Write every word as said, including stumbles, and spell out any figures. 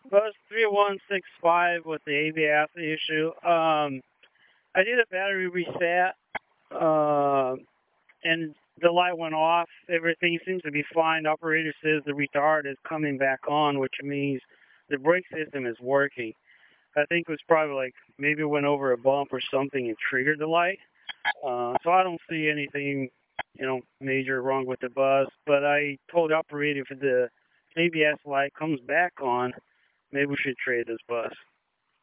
Bus three one six five with the A B S issue. Um, I did a battery reset, uh, and the light went off. Everything seems to be fine. The operator says the retard is coming back on, which means the brake system is working. I think it was probably like maybe it went over a bump or something and triggered the light. Uh, so I don't see anything, you know, major wrong with the bus. But I told the operator if the A B S light comes back on, maybe we should trade this bus.